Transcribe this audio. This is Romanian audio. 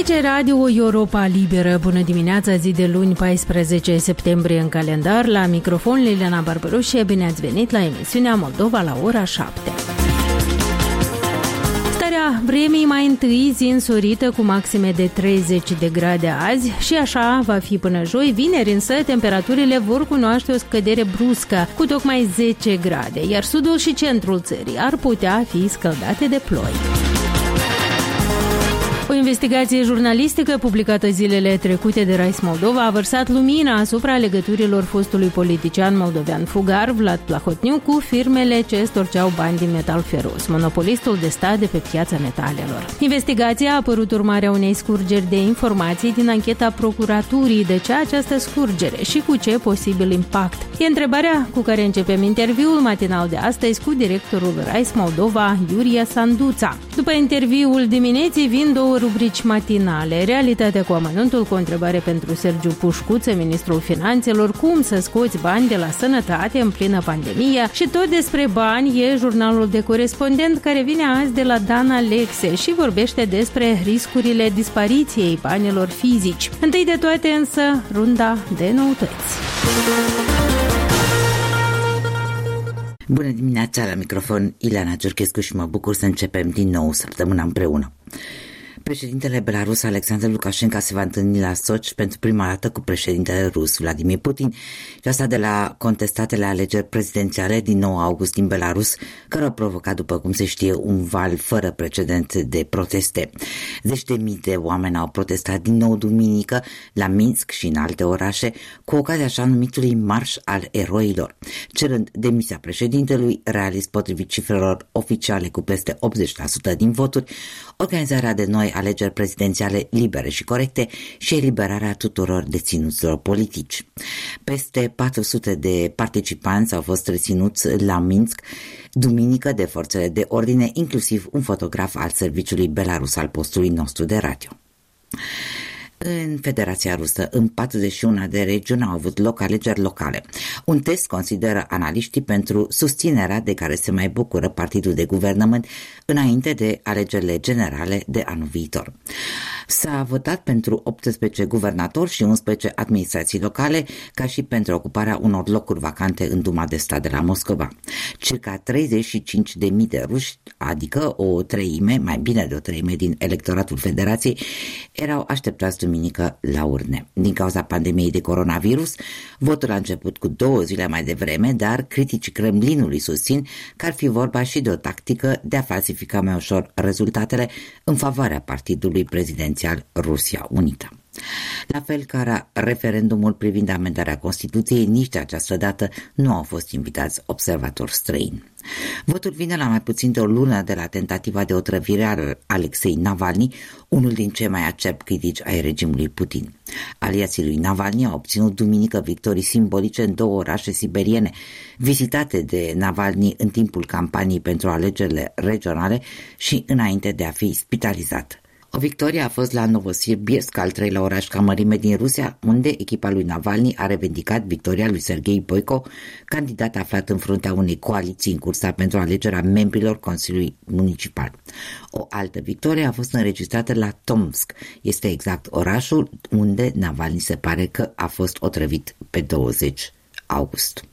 Aici Radio Europa Liberă. Bună dimineața, zi de luni, 14 septembrie în calendar. La microfon Liliana Barberușe, bine ați venit la emisiunea Moldova la ora 7. Starea vremii mai întâi zi însorită cu maxime de 30 de grade azi și așa va fi până joi. Vineri însă temperaturile vor cunoaște o scădere bruscă cu tocmai 10 grade, iar sudul și centrul țării ar putea fi scăldate de ploi. O investigație jurnalistică publicată zilele trecute de Rais Moldova a vărsat lumina asupra legăturilor fostului politician moldovean fugar Vlad Plahotniuc cu firmele ce storceau bani din metal feros, monopolistul de stat de pe piața metalelor. Investigația a apărut urmarea unei scurgeri de informații din ancheta procuraturii. De ce această scurgere și cu ce posibil impact? E întrebarea cu care începem interviul matinal de astăzi cu directorul Rais Moldova, Iuria Sanduța. După interviul dimineții vin două rubrici matinale. Realitatea cu amănuntul, cu o întrebare pentru Sergiu Pușcuță, ministrul finanțelor, cum să scoți bani de la sănătate în plină pandemie, și tot despre bani e jurnalul de corespondent care vine azi de la Dan Alexe și vorbește despre riscurile dispariției banilor fizici. Întâi de toate însă, runda de noutăți. Bună dimineața, la microfon Ileana Ciurchescu și mă bucur să începem din nou săptămâna împreună. Președintele Belarus, Alexandru Lukashenko, se va întâlni la Sochi pentru prima dată cu președintele rus, Vladimir Putin, și asta de la contestatele alegeri prezidențiale din 9 august din Belarus, care au provocat, după cum se știe, un val fără precedent de proteste. Zeci de mii de oameni au protestat din nou duminică la Minsk și în alte orașe, cu ocazia așa numitului Marș al Eroilor, cerând demisia președintelui, realist potrivit cifrelor oficiale cu peste 80% din voturi, organizarea de noi alegeri prezidențiale libere și corecte și eliberarea tuturor deținuților politici. Peste 400 de participanți au fost reținuți la Minsk duminică de forțele de ordine, inclusiv un fotograf al serviciului Belarus al postului nostru de radio. În Federația Rusă, în 41 de regiuni au avut loc alegeri locale. Un test, consideră analiștii, pentru susținerea de care se mai bucură partidul de guvernământ înainte de alegerile generale de anul viitor. S-a votat pentru 18 guvernatori și 11 administrații locale, ca și pentru ocuparea unor locuri vacante în Duma de stat de la Moscova. Circa 35.000 de ruși, adică o treime, mai bine de o treime din electoratul Federației, erau așteptați duminică la urne. Din cauza pandemiei de coronavirus, votul a început cu 2 zile mai devreme, dar criticii Kremlinului susțin că ar fi vorba și de o tactică de a falsifica mai ușor rezultatele în favoarea partidului prezidențial Rusia Unită. La fel ca referendumul privind amendarea Constituției, nici de această dată nu au fost invitați observatori străini. Votul vine la mai puțin de o lună de la tentativa de otrăvire a Alexei Navalny, unul din cei mai acerbi critici ai regimului Putin. Aliații lui Navalny au obținut duminică victorii simbolice în 2 orașe siberiene, vizitate de Navalny în timpul campaniei pentru alegerile regionale și înainte de a fi spitalizat. O victorie a fost la Novosibirsk, al 3-lea oraș ca mărime din Rusia, unde echipa lui Navalny a revendicat victoria lui Sergei Boico, candidat aflat în fruntea unei coaliții în cursa pentru alegerea membrilor Consiliului Municipal. O altă victorie a fost înregistrată la Tomsk. Este exact orașul unde Navalny se pare că a fost otrăvit pe 20 august.